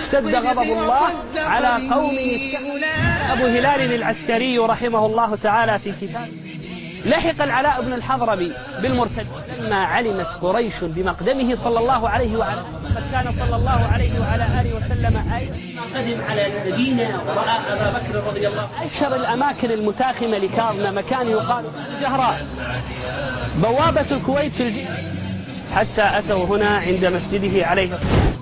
اشتد غضب الله على قوم أبو هلال العسكري رحمه الله تعالى في كتاب. لحق العلاء بن الحضرمي بالمرتد لما علمت قريش بمقدمه صلى الله عليه وعلى قد كان صلى الله عليه وعلى آله وسلم قدم على نبينا ورأى أبا بكر رضي الله عنه. أشهر الأماكن المتاخمة لكاظمة مكان يقال الجهراء بوابة الكويت في الجيش، حتى أتوا هنا عند مسجده عليه الصلاة.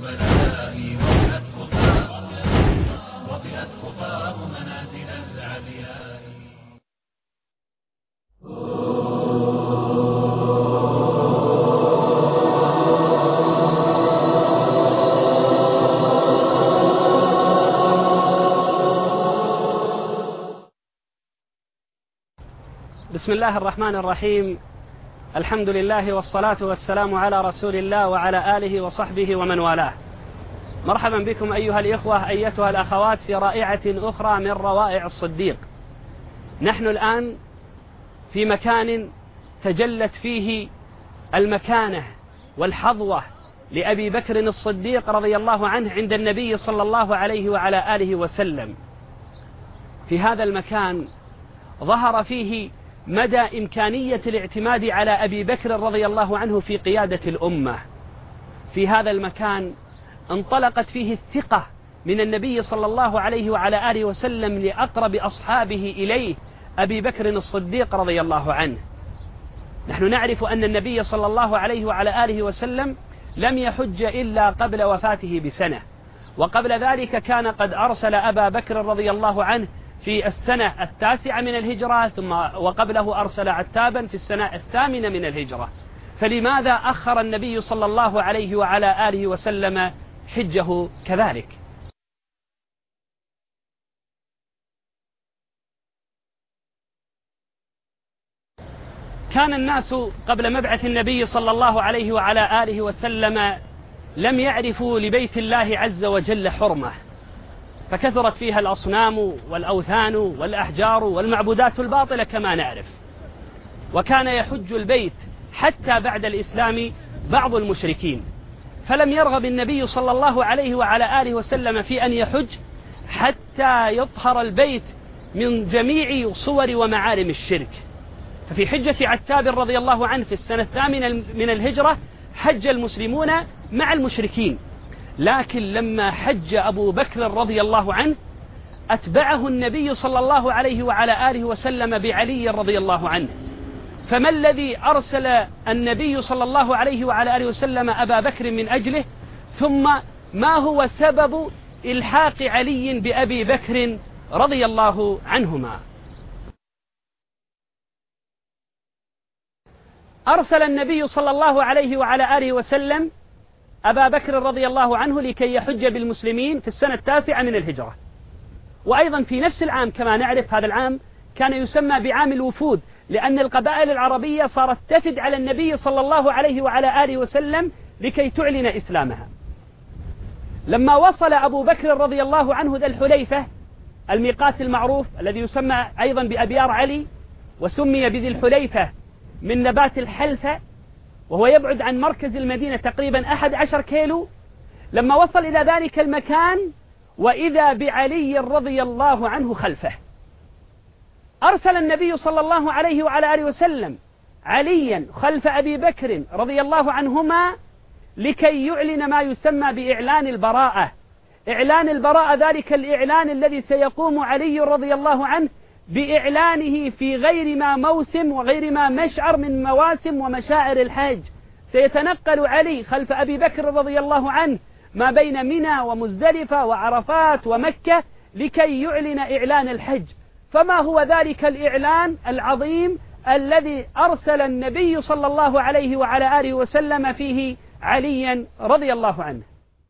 بسم الله الرحمن الرحيم. الحمد لله والصلاة والسلام على رسول الله وعلى آله وصحبه ومن والاه. مرحبا بكم أيها الإخوة أيتها الأخوات في رائعة أخرى من روائع الصديق. نحن الآن في مكان تجلت فيه المكانة والحظوة لأبي بكر الصديق رضي الله عنه عند النبي صلى الله عليه وعلى آله وسلم. في هذا المكان ظهر فيه مدى إمكانية الاعتماد على أبي بكر رضي الله عنه في قيادة الأمة. في هذا المكان انطلقت فيه الثقة من النبي صلى الله عليه وعلى آله وسلم لأقرب أصحابه إليه أبي بكر الصديق رضي الله عنه. نحن نعرف أن النبي صلى الله عليه وعلى آله وسلم لم يحج إلا قبل وفاته بسنة، وقبل ذلك كان قد أرسل أبا بكر رضي الله عنه في السنة 9 من الهجرة، ثم وقبله أرسل عتابا في السنة 8 من الهجرة. فلماذا أخر النبي صلى الله عليه وعلى آله وسلم حجه كذلك؟ كان الناس قبل مبعث النبي صلى الله عليه وعلى آله وسلم لم يعرفوا لبيت الله عز وجل حرمة، فكثرت فيها الأصنام والأوثان والأحجار والمعبودات الباطلة كما نعرف. وكان يحج البيت حتى بعد الإسلام بعض المشركين، فلم يرغب النبي صلى الله عليه وعلى آله وسلم في أن يحج حتى يطهر البيت من جميع صور ومعالم الشرك. ففي حجة عتاب رضي الله عنه في السنة 8 من الهجرة حج المسلمون مع المشركين، لكن لما حج أبو بكر رضي الله عنه أتبعه النبي صلى الله عليه وعلى آله وسلم بعلي رضي الله عنه. فما الذي أرسل النبي صلى الله عليه وعلى آله وسلم أبا بكر من أجله؟ ثم ما هو سبب إلحاق علي بأبي بكر رضي الله عنهما؟ أرسل النبي صلى الله عليه وعلى آله وسلم أبا بكر رضي الله عنه لكي يحج بالمسلمين في السنة 9 من الهجرة. وأيضا في نفس العام كما نعرف هذا العام كان يسمى بعام الوفود، لأن القبائل العربية صارت تفد على النبي صلى الله عليه وعلى آله وسلم لكي تعلن إسلامها. لما وصل أبو بكر رضي الله عنه ذا الحليفة الميقات المعروف الذي يسمى أيضا بأبيار علي، وسمي بذي الحليفة من نبات الحلفة، وهو يبعد عن مركز المدينة تقريبا 11 كيلو. لما وصل إلى ذلك المكان وإذا بعلي رضي الله عنه خلفه، أرسل النبي صلى الله عليه وعلى آله وسلم عليا خلف أبي بكر رضي الله عنهما لكي يعلن ما يسمى بإعلان البراءة. إعلان البراءة ذلك الإعلان الذي سيقوم علي رضي الله عنه بإعلانه في غير ما موسم وغير ما مشعر من مواسم ومشاعر الحج. سيتنقل علي خلف أبي بكر رضي الله عنه ما بين منى ومزدلفة وعرفات ومكة لكي يعلن إعلان الحج. فما هو ذلك الإعلان العظيم الذي أرسل النبي صلى الله عليه وعلى آله وسلم فيه عليا رضي الله عنه؟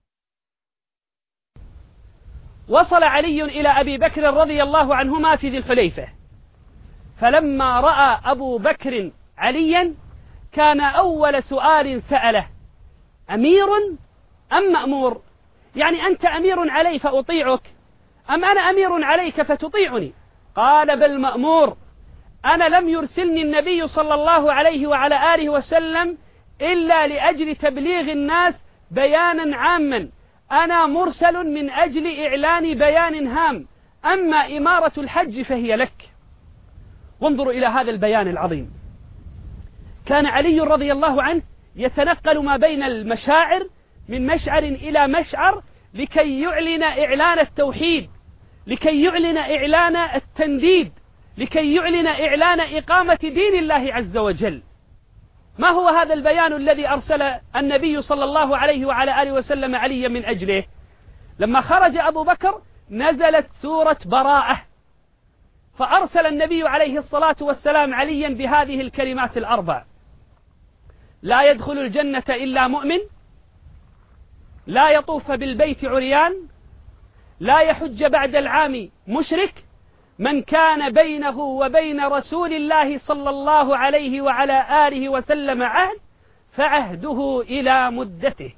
وصل علي إلى أبي بكر رضي الله عنهما في ذي الحليفة، فلما رأى أبو بكر عليا كان أول سؤال سأله: أمير أم مأمور؟ يعني أنت أمير علي فأطيعك، أم أنا أمير عليك فتطيعني؟ قال: بل مأمور. أنا لم يرسلني النبي صلى الله عليه وعلى آله وسلم إلا لأجل تبليغ الناس بيانا عاما أنا مرسل من أجل إعلان بيان هام، أما إمارة الحج فهي لك. وانظروا إلى هذا البيان العظيم. كان علي رضي الله عنه يتنقل ما بين المشاعر من مشعر إلى مشعر لكي يعلن إعلان التوحيد، لكي يعلن إعلان التنديد، لكي يعلن إعلان إقامة دين الله عز وجل. ما هو هذا البيان الذي أرسل النبي صلى الله عليه وعلى آله وسلم عليا من أجله؟ لما خرج أبو بكر نزلت سورة براءة، فأرسل النبي عليه الصلاة والسلام عليا بهذه الكلمات الأربع: لا يدخل الجنة إلا مؤمن، لا يطوف بالبيت عريان، لا يحج بعد العام مشرك، من كان بينه وبين رسول الله صلى الله عليه وعلى آله وسلم عهد فعهده إلى مدته.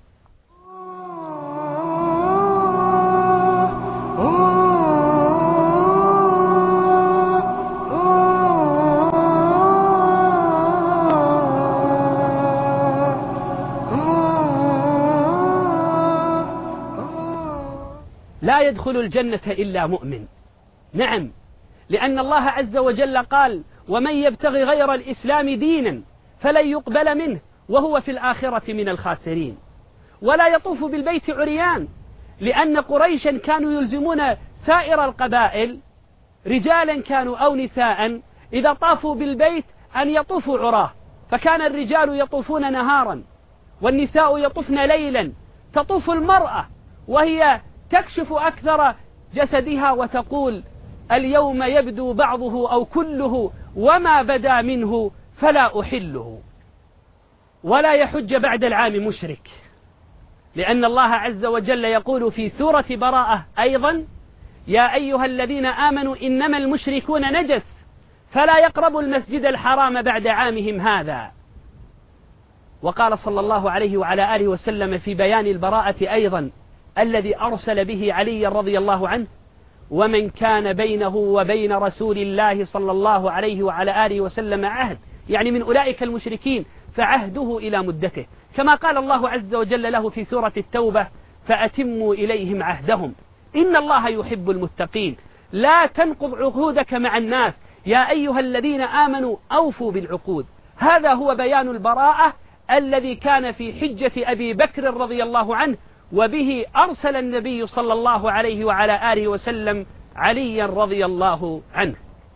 لا يدخل الجنة إلا مؤمن. نعم، لأن الله عز وجل قال: ومن يبتغي غير الإسلام دينا فلن يقبل منه وهو في الآخرة من الخاسرين. ولا يطوف بالبيت عريان، لأن قريشا كانوا يلزمون سائر القبائل رجالا كانوا أو نساء إذا طافوا بالبيت أن يطوفوا عراه، فكان الرجال يطوفون نهارا والنساء يطوفن ليلا. تطوف المرأة وهي تكشف أكثر جسدها وتقول: اليوم يبدو بعضه أو كله وما بدا منه فلا أحله. ولا يحج بعد العام مشرك، لأن الله عز وجل يقول في سورة براءة أيضا: يا أيها الذين آمنوا إنما المشركون نجس فلا يقربوا المسجد الحرام بعد عامهم هذا. وقال صلى الله عليه وعلى آله وسلم في بيان البراءة أيضا الذي أرسل به علي رضي الله عنه: ومن كان بينه وبين رسول الله صلى الله عليه وعلى آله وسلم عهد، يعني من أولئك المشركين، فعهده إلى مدته، كما قال الله عز وجل له في سورة التوبة: فأتموا إليهم عهدهم إن الله يحب المتقين. لا تنقض عقودك مع الناس، يا أيها الذين آمنوا أوفوا بالعقود. هذا هو بيان البراءة الذي كان في حجة أبي بكر رضي الله عنه، وبه أرسل النبي صلى الله عليه وعلى آله وسلم عليا رضي الله عنه.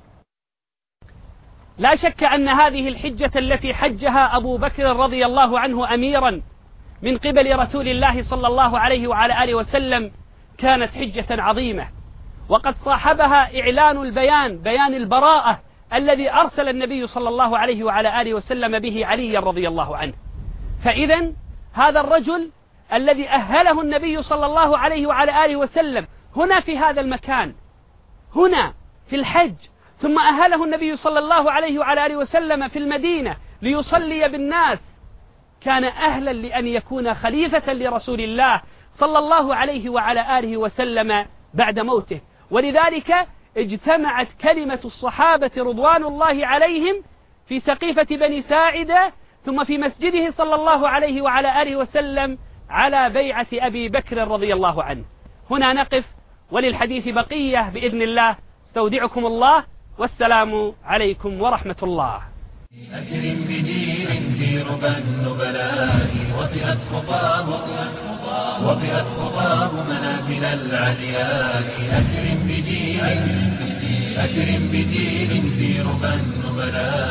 لا شك أن هذه الحجة التي حجها أبو بكر رضي الله عنه أميرا من قبل رسول الله صلى الله عليه وعلى آله وسلم كانت حجة عظيمة، وقد صاحبها إعلان البيان، بيان البراءة الذي أرسل النبي صلى الله عليه وعلى آله وسلم به عليا رضي الله عنه. فإذا هذا الرجل الذي أهله النبي صلى الله عليه وعلى آله وسلم هنا في هذا المكان، هنا في الحج، ثم أهله النبي صلى الله عليه وعلى آله وسلم في المدينة ليصلي بالناس، كان أهلا لأن يكون خليفة لرسول الله صلى الله عليه وعلى آله وسلم بعد موته. ولذلك اجتمعت كلمة الصحابة رضوان الله عليهم في سقيفة بني ساعدة، ثم في مسجده صلى الله عليه وعلى آله وسلم على بيعة أبي بكر رضي الله عنه. هنا نقف، وللحديث بقية بإذن الله. استودعكم الله، والسلام عليكم ورحمة الله. أكرم بجيل في ربى النبلاء وطئت خطاه منازل العلياء. أكرم بجيل في ربى النبلاء